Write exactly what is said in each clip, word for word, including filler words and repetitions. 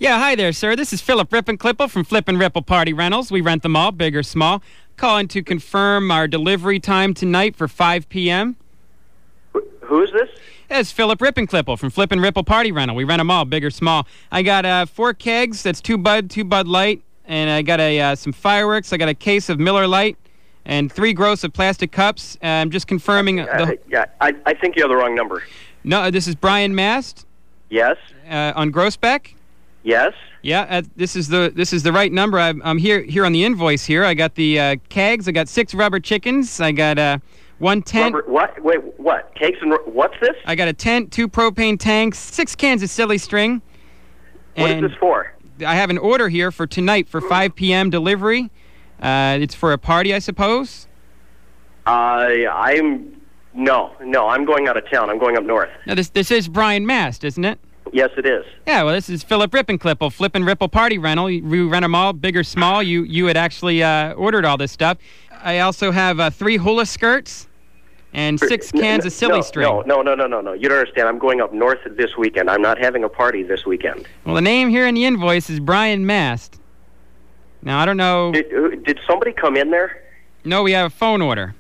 Yeah, hi there, sir. This is Philip Rippenklippel from Flip and Ripple Party Rentals. We rent them all, big or small. Calling to confirm our delivery time tonight for five p.m. Who is this? It's Philip Rippenklippel from Flip and Ripple Party Rental. We rent them all, big or small. I got uh, four kegs. That's two Bud, two Bud Light. And I got a uh, some fireworks. I got a case of Miller Lite. And three gross of plastic cups. Uh, I'm just confirming. Uh, the... uh, yeah, I, I think you have the wrong number. No, this is Brian Mast. Yes. Uh, on Grossbeck. Yes. Yeah, uh, this is the this is the right number. I'm, I'm here here on the invoice here. I got the uh, kegs. I got six rubber chickens. I got uh, one tent. Rubber, what? Wait, what? Cakes and what's this? I got a tent, two propane tanks, six cans of silly string. What and is this for? I have an order here for tonight for five p.m. delivery. Uh, it's for a party, I suppose. Uh, I'm no, no. I'm going out of town. I'm going up north. Now this this is Brian Mast, isn't it? Yes, it is. Yeah, well, this is Philip Rippenklippel, Flip and Ripple Party Rental. We rent them all, big or small. You you had actually uh, ordered all this stuff. I also have uh, three hula skirts and six cans no, of silly no, string. No, no, no, no, no, no. You don't understand. I'm going up north this weekend. I'm not having a party this weekend. Well, the name here in the invoice is Brian Mast. Now, I don't know... Did, did somebody come in there? No, we have a phone order.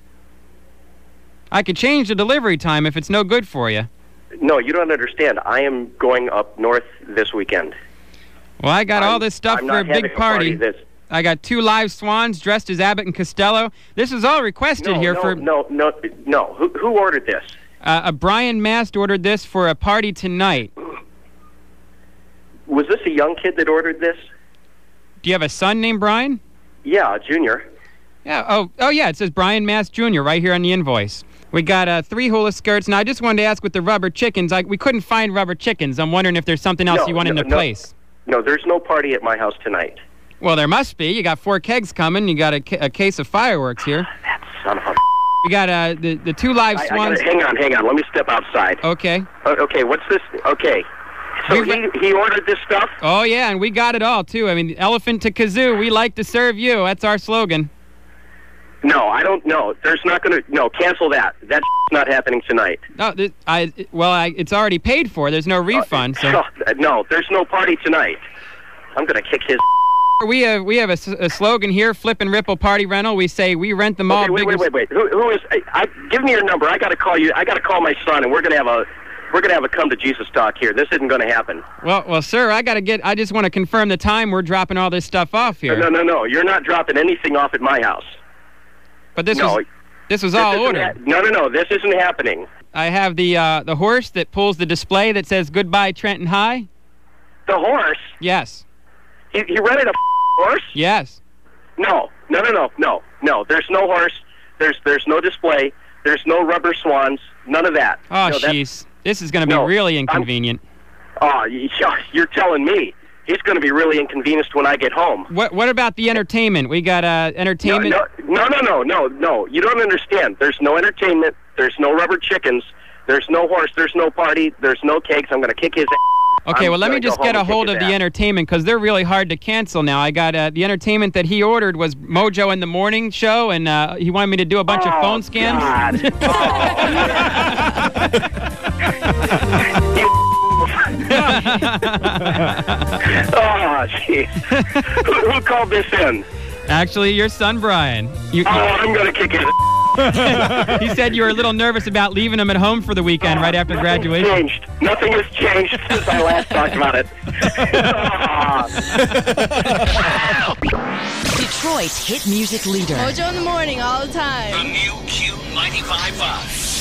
I could change the delivery time if it's no good for you. No, you don't understand. I am going up north this weekend. Well, I got I'm, all this stuff I'm for a big a party. party this. I got two live swans dressed as Abbott and Costello. This was all requested no, here no, for... No, no, no. Who, who ordered this? Uh, a Brian Mast ordered this for a party tonight. Was this a young kid that ordered this? Do you have a son named Brian? Yeah, a junior. Yeah. Oh, oh yeah. It says Brian Mast Junior right here on the invoice. We got uh, three hula skirts. Now, I just wanted to ask with the rubber chickens. I, we couldn't find rubber chickens. I'm wondering if there's something else no, you want no, in the no, place. No, there's no party at my house tonight. Well, there must be. You got four kegs coming. You got a, ca a case of fireworks here. That son of a... We got uh, the, the two live I, swans. I gotta, hang on, hang on. Let me step outside. Okay. Uh, okay, what's this? Okay. So he, he ordered this stuff? Oh, yeah, and we got it all, too. I mean, elephant to kazoo, we like to serve you. That's our slogan. No, I don't know. There's not going to... No, cancel that. That's not happening tonight. No, this, I, well, I, it's already paid for. There's no refund. Uh, so No, there's no party tonight. I'm going to kick his... We have we have a, a slogan here, Flip and Ripple Party Rental. We say we rent them all. Okay, wait, bigger... wait, wait, wait. Who, who is... I, I, give me your number. I got to call you. I got to call my son, and we're going to have a... We're going to have a come to Jesus talk here. This isn't going to happen. Well, well, sir, I got to get... I just want to confirm the time we're dropping all this stuff off here. No, no, no. You're not dropping anything off at my house. But this no, was this was this all ordered. No, no, no. This isn't happening. I have the uh, the horse that pulls the display that says "Goodbye Trenton High." The horse? Yes. He, he rented a horse? Yes. No, no, no, no, no, no. There's no horse. There's there's no display. There's no rubber swans. None of that. Oh, no, jeez. This is going to be no, really inconvenient. I'm, oh, you're telling me. He's going to be really inconvenienced when I get home. What What about the entertainment? We got uh, entertainment. No, no, no, no, no, no. You don't understand. There's no entertainment. There's no rubber chickens. There's no horse. There's no party. There's no cakes. I'm going to kick his ass. Okay, I'm well, let me just get a hold of the ass. entertainment because they're really hard to cancel now. I got uh, the entertainment that he ordered was Mojo in the Morning Show, and uh, he wanted me to do a bunch oh, of phone scans. God. Oh, jeez. who, who called this in? Actually, your son, Brian. You, oh, I'm going to kick his He said you were a little nervous about leaving him at home for the weekend oh, right after nothing graduation. Has changed. Nothing has changed since I last talked about it. Detroit's hit music leader. Mojo in the Morning all the time. The new Q ninety-five point five.